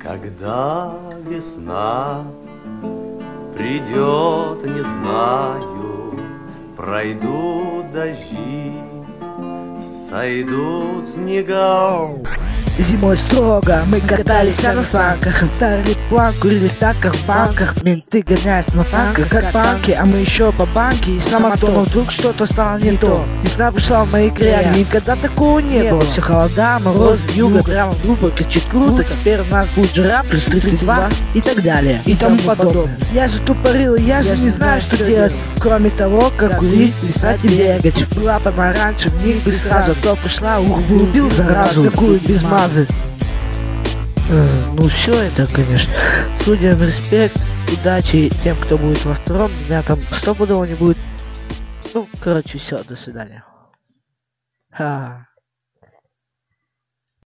Когда весна придет, не знаю, пройдут дожди, сойдут снега. Зимой строго мы катались на санках, втарили план, курили в таках в банках. Менты гоняются на танках, как банки, а мы еще по банке. И сама то, вдруг что-то стало не то. Весна пришла в мои края, никогда такого не было. Все холода, мороз, вьюга, прямо в группах кричит круто. Теперь у нас будет жара, плюс 32 и так далее, и тому подобное. Я же тупорил, я же не знаю, что делать, кроме того, как курить, писать и бегать. Была бы она раньше, в них бы сразу, то пришла, вырубил заразу, такую без мазы. Ну все это, конечно. Судьям респект, удачи тем, кто будет во втором. Меня там стопудово не будет. Ну, короче, все, до свидания.